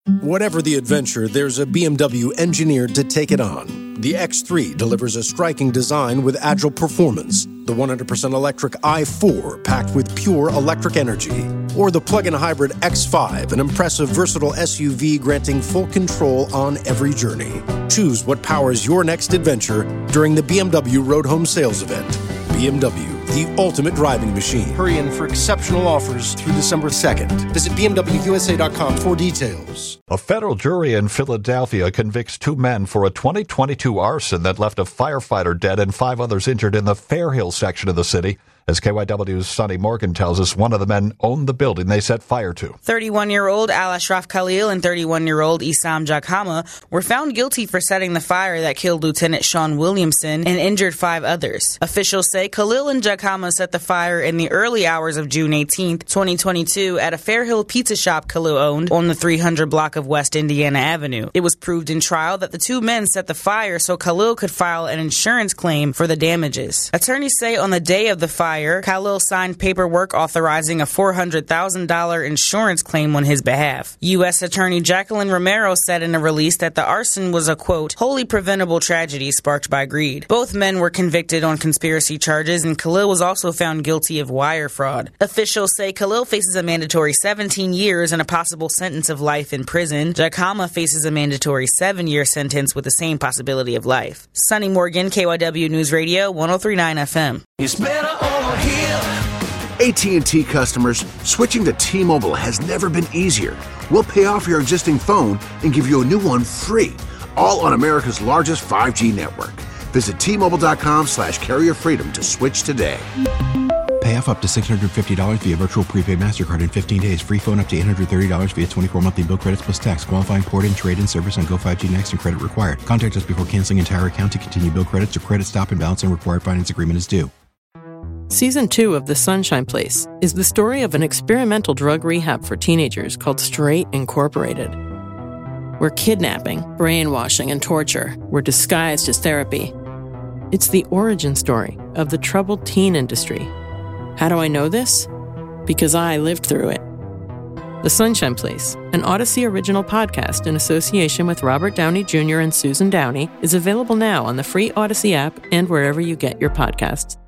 Whatever the adventure, there's a BMW engineered to take it on. The X3 delivers a striking design with agile performance. The 100% electric i4 packed with pure electric energy. Or the plug-in hybrid X5, an impressive, versatile SUV granting full control on every journey. Choose what powers your next adventure during the BMW Road Home Sales Event. BMW, the ultimate driving machine. Hurry in for exceptional offers through December 2nd. Visit BMWUSA.com for details. A federal jury in Philadelphia convicts 2 men for a 2022 arson that left a firefighter dead and 5 others injured in the Fairhill section of the city. As KYW's Sonny Morgan tells us, one of the men owned the building they set fire to. 31-year-old Al-Ashraf Khalil and 31-year-old Issam Jakhama were found guilty for setting the fire that killed Lieutenant Sean Williamson and injured 5 others. Officials say Khalil and Jakhama set the fire in the early hours of June 18, 2022, at a Fairhill pizza shop Khalil owned on the 300 block of West Indiana Avenue. It was proved in trial that the 2 men set the fire so Khalil could file an insurance claim for the damages. Attorneys say on the day of the fire, Khalil signed paperwork authorizing a $400,000 insurance claim on his behalf. U.S. Attorney Jacqueline Romero said in a release that the arson was a, quote, wholly preventable tragedy sparked by greed. Both men were convicted on conspiracy charges, and Khalil was also found guilty of wire fraud. Officials say Khalil faces a mandatory 17 years and a possible sentence of life in prison. Jakhama faces a mandatory 7-year sentence with the same possibility of life. Sonny Morgan, KYW News Radio, 103.9 FM. It's better over here. AT&T customers, switching to T-Mobile has never been easier. We'll pay off your existing phone and give you a new one free, all on America's largest 5G network. Visit T-Mobile.com/carrier freedom to switch today. Pay off up to $650 via virtual prepaid MasterCard in 15 days. Free phone up to $830 via 24 monthly bill credits plus tax. Qualifying port and trade-in service on Go5G Next and credit required. Contact us before canceling entire account to continue bill credits or credit stop and balance and required finance agreement is due. Season 2 of The Sunshine Place is the story of an experimental drug rehab for teenagers called Straight Incorporated, where kidnapping, brainwashing, and torture were disguised as therapy. It's the origin story of the troubled teen industry. How do I know this? Because I lived through it. The Sunshine Place, an Odyssey original podcast in association with Robert Downey Jr. and Susan Downey, is available now on the free Odyssey app and wherever you get your podcasts.